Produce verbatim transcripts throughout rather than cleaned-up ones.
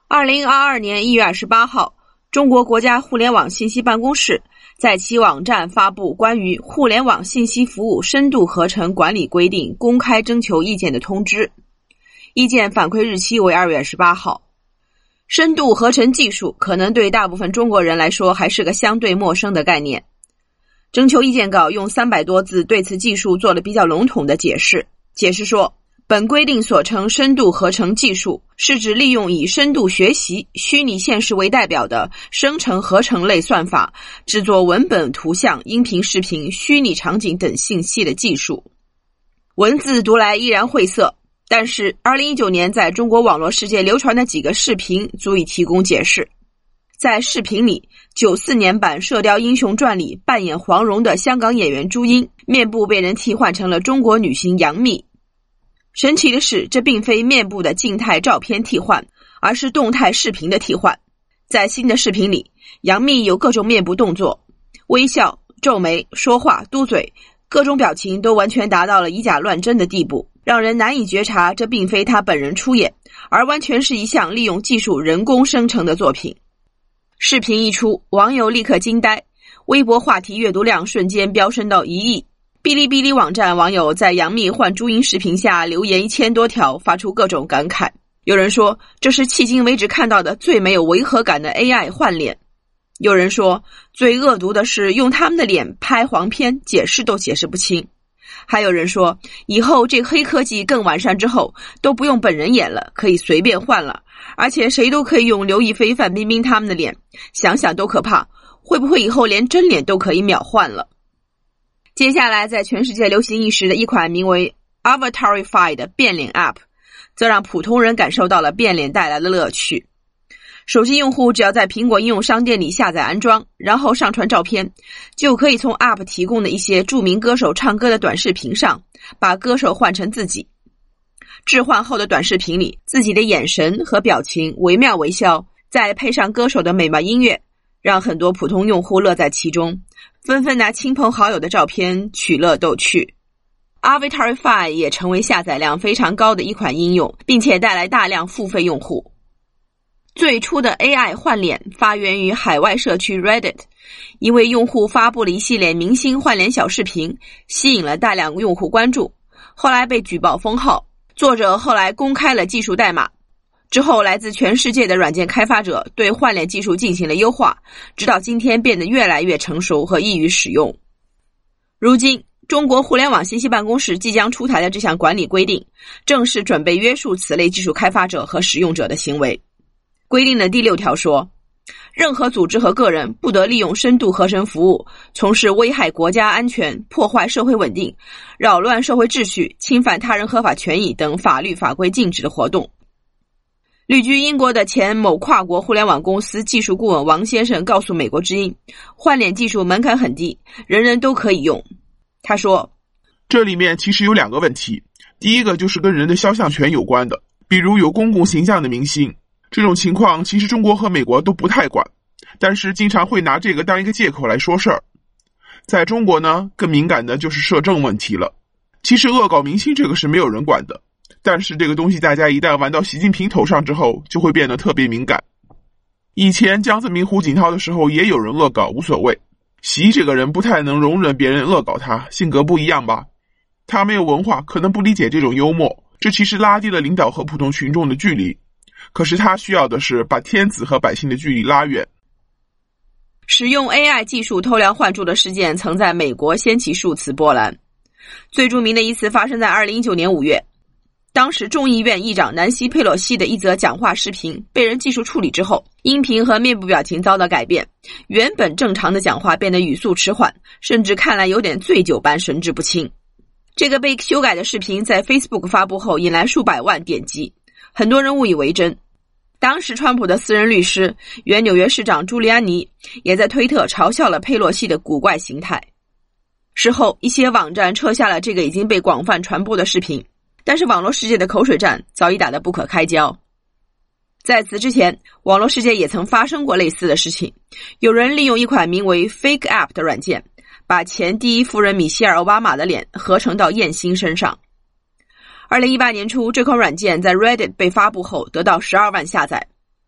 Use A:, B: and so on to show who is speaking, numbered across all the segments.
A: 二零二二年一月二十八号，中国国家互联网信息办公室在其网站发布关于互联网信息服务深度合成管理规定公开征求意见的通知，意见反馈日期为二月二十八号。深度合成技术可能对大部分中国人来说还是个相对陌生的概念。征求意见稿用三百多字对此技术做了比较笼统的解释，解释说，本规定所称深度合成技术是指利用以深度学习、虚拟现实为代表的生成合成类算法制作文本、图像、音频、视频、虚拟场景等信息的技术。文字读来依然晦涩，但是二零一九年在中国网络世界流传的几个视频足以提供解释。在视频里，九四年版《射雕英雄传》里扮演黄蓉的香港演员朱茵，面部被人替换成了中国女星杨幂。神奇的是，这并非面部的静态照片替换，而是动态视频的替换。在新的视频里，杨幂有各种面部动作，微笑、皱眉、说话、嘟嘴，各种表情都完全达到了以假乱真的地步，让人难以觉察这并非她本人出演，而完全是一项利用技术人工生成的作品。视频一出，网友立刻惊呆，微博话题阅读量瞬间飙升到一亿。哔哩哔哩网站网友在杨幂换朱茵视频下留言一千多条，发出各种感慨。有人说，这是迄今为止看到的最没有违和感的 A I 换脸。有人说，最恶毒的是用他们的脸拍黄片，解释都解释不清。还有人说，以后这黑科技更完善之后，都不用本人演了，可以随便换了，而且谁都可以用刘亦菲、范冰冰他们的脸，想想都可怕，会不会以后连真脸都可以秒换了？接下来在全世界流行一时的一款名为 Avatarify 的变脸 App， 则让普通人感受到了变脸带来的乐趣。手机用户只要在苹果应用商店里下载安装，然后上传照片，就可以从 App 提供的一些著名歌手唱歌的短视频上，把歌手换成自己。置换后的短视频里，自己的眼神和表情惟妙惟肖，再配上歌手的美妙音乐，让很多普通用户乐在其中，纷纷拿亲朋好友的照片取乐逗趣。Avatarify 也成为下载量非常高的一款应用，并且带来大量付费用户。最初的 A I 换脸发源于海外社区 Reddit， 一位用户发布了一系列明星换脸小视频，吸引了大量用户关注，后来被举报封号。作者后来公开了技术代码，之后来自全世界的软件开发者对换脸技术进行了优化，直到今天变得越来越成熟和易于使用。如今，中国互联网信息办公室即将出台的这项管理规定，正是准备约束此类技术开发者和使用者的行为。规定的第六条说，任何组织和个人不得利用深度合成服务从事危害国家安全、破坏社会稳定、扰乱社会秩序、侵犯他人合法权益等法律法规禁止的活动。旅居英国的前某跨国互联网公司技术顾问王先生告诉美国之音，换脸技术门槛很低，人人都可以用。他说，
B: 这里面其实有两个问题，第一个就是跟人的肖像权有关的，比如有公共形象的明星，这种情况其实中国和美国都不太管，但是经常会拿这个当一个借口来说事儿。在中国呢，更敏感的就是摄政问题了。其实恶搞明星这个是没有人管的，但是这个东西大家一旦玩到习近平头上之后，就会变得特别敏感。以前江泽民、胡锦涛的时候也有人恶搞，无所谓。习这个人不太能容忍别人恶搞他，性格不一样吧？他没有文化，可能不理解这种幽默，这其实拉低了领导和普通群众的距离。可是他需要的是把天子和百姓的距离拉远。
A: 使用 A I 技术偷梁换柱的事件曾在美国掀起数次波澜。最著名的一次发生在二零一九年五月，当时众议院议长南希·佩洛西的一则讲话视频被人技术处理之后，音频和面部表情遭到改变，原本正常的讲话变得语速迟缓，甚至看来有点醉酒般神志不清。这个被修改的视频在 Facebook 发布后引来数百万点击，很多人误以为真。当时川普的私人律师、原纽约市长朱利安尼也在推特嘲笑了佩洛西的古怪形态。事后，一些网站撤下了这个已经被广泛传播的视频，但是网络世界的口水战早已打得不可开交。在此之前，网络世界也曾发生过类似的事情，有人利用一款名为 Fake App 的软件，把前第一夫人米歇尔·奥巴马的脸合成到艳星身上。二零一八年初，这款软件在 Reddit 被发布后得到十二万下载。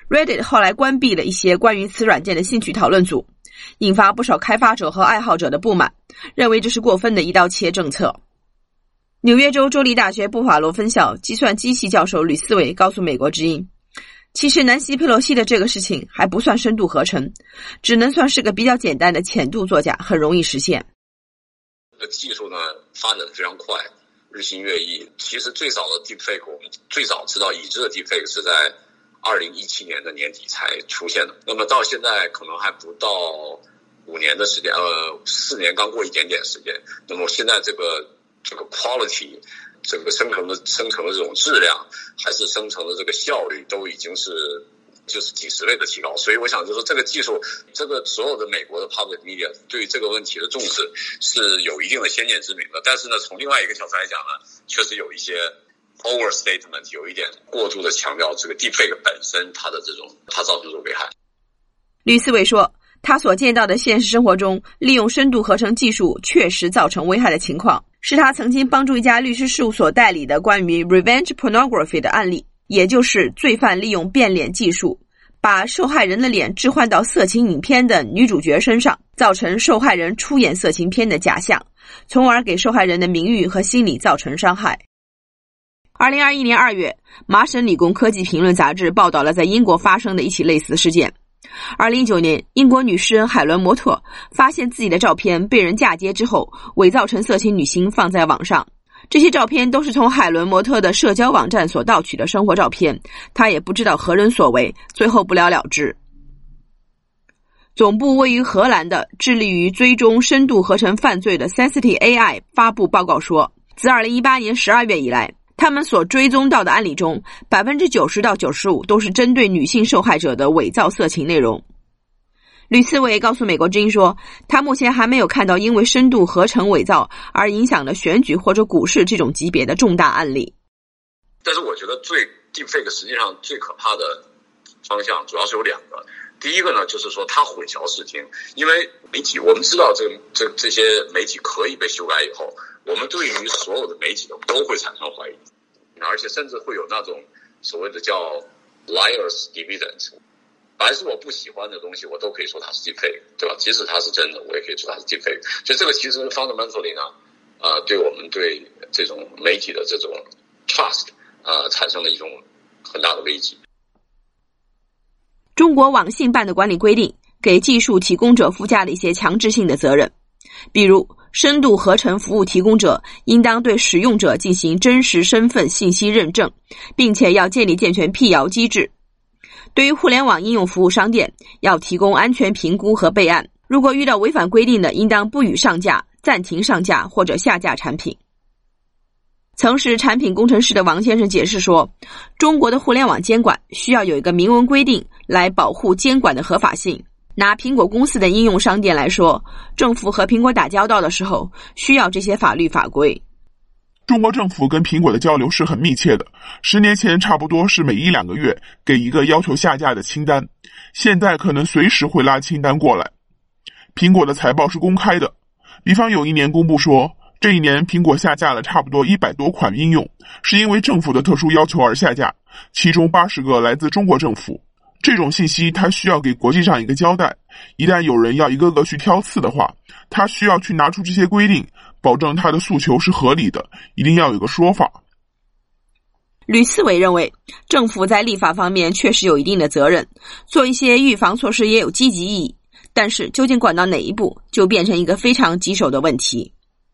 A: Reddit 后来关闭了一些关于此软件的兴趣讨论组，引发不少开发者和爱好者的不满，认为这是过分的一刀切政策。纽约州州立大学布法罗分校计算机系教授吕思维告诉美国之音，其实南希佩洛西的这个事情还不算深度合成，只能算是个比较简单的浅度作假，很容易实现。
C: 技术呢发展的非常快，日新月异。其实最早的 deepfake 我们最早知道已知的 deepfake 是在二零一七年的年底才出现的，那么到现在可能还不到五年的时间，呃，四年刚过一点点时间。那么现在这个这个 quality， 这个生成的生成的这种质量，还是生成的这个效率，都已经是就是几十倍的提高。所以我想就是这个技术，这个所有的美国的 public media 对于这个问题的重视是有一定的先见之明的。但是呢，从另外一个角度来讲呢，确实有一些overstatement， 有一点过度的强调这个 deepfake 本身它的这种它造成的危害。
A: 吕思维说，他所见到的现实生活中利用深度合成技术确实造成危害的情况，是他曾经帮助一家律师事务所代理的关于 revenge pornography 的案例，也就是罪犯利用变脸技术把受害人的脸置换到色情影片的女主角身上，造成受害人出演色情片的假象，从而给受害人的名誉和心理造成伤害。二零二一年二月，麻省理工科技评论杂志报道了在英国发生的一起类似事件。二零一九年，英国女诗人海伦模特发现自己的照片被人嫁接之后，伪造成色情女星放在网上。这些照片都是从海伦模特的社交网站所盗取的生活照片，她也不知道何人所为，最后不了了之。总部位于荷兰的致力于追踪深度合成犯罪的 Sensity A I 发布报告说，自二零一八年十二月以来，他们所追踪到的案例中 百分之九十 到 百分之九十五 都是针对女性受害者的伪造色情内容。吕思维告诉美国之音说，他目前还没有看到因为深度合成伪造而影响了选举或者股市这种级别的重大案例。
C: 但是我觉得最 deepfake 实际上最可怕的方向主要是有两个。第一个呢，就是说它混淆视听，因为媒体我们知道这这这些媒体可以被修改以后，我们对于所有的媒体都会产生怀疑，而且甚至会有那种所谓的叫 liars dividend， 凡是我不喜欢的东西，我都可以说它是 deepfake， 对吧？即使它是真的，我也可以说它是 deepfake。所以这个其实 fundamentally 呢，呃，对我们对这种媒体的这种 trust， 呃，产生了一种很大的危机。
A: 中国网信办的管理规定给技术提供者附加了一些强制性的责任，比如深度合成服务提供者应当对使用者进行真实身份信息认证，并且要建立健全辟谣机制。对于互联网应用服务商店，要提供安全评估和备案，如果遇到违反规定的，应当不予上架、暂停上架或者下架产品。曾是产品工程师的王先生解释说，中国的互联网监管需要有一个明文规定来保护监管的合法性。拿苹果公司的应用商店来说，政府和苹果打交道的时候，需要这些法律法规。
B: 中国政府跟苹果的交流是很密切的，十年前差不多是每一两个月给一个要求下架的清单，现在可能随时会拉清单过来。苹果的财报是公开的，比方有一年公布说，这一年苹果下架了差不多一百多款应用，是因为政府的特殊要求而下架，其中八十个来自中国政府。这种信息它需要给国际上一个交代，一旦有人要一个个去挑刺的话，他需要去拿出这些规定，保证他的诉求是合理的，一定要有个说法。
A: 吕思维认为，政府在立法方面确实有一定的责任，做一些预防措施也有积极意义，但是究竟管到哪一步，就变成一个非常棘手的问题。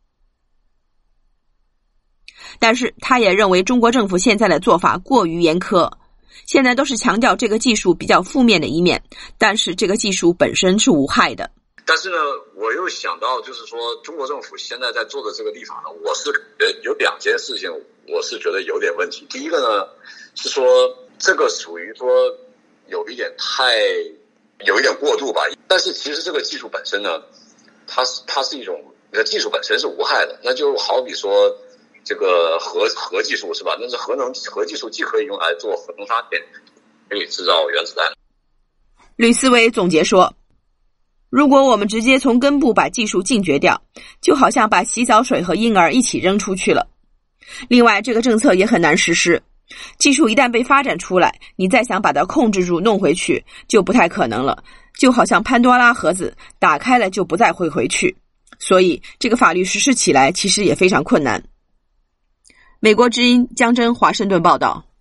A: 但是他也认为中国政府现在的做法过于严苛，现在都是强调这个技术比较负面的一面，但是这个技术本身是无害的。
C: 但是呢，我又想到就是说中国政府现在在做的这个立法呢，我是有两件事情我是觉得有点问题。第一个呢是说这个属于说有一点太有一点过度吧，但是其实这个技术本身呢，它是它是一种技术本身是无害的，那就好比说这个核核技术是吧？但是核能核技术既可以用来做核能发电，可以制造原子弹。
A: 吕思维总结说，如果我们直接从根部把技术禁绝掉，就好像把洗澡水和婴儿一起扔出去了。另外，这个政策也很难实施， 技术一旦被发展出来，你再想把它控制住弄回去就不太可能了，就好像潘多拉盒子打开了就不再会回去，所以这个法律实施起来其实也非常困难。美国之音江真华盛顿报道。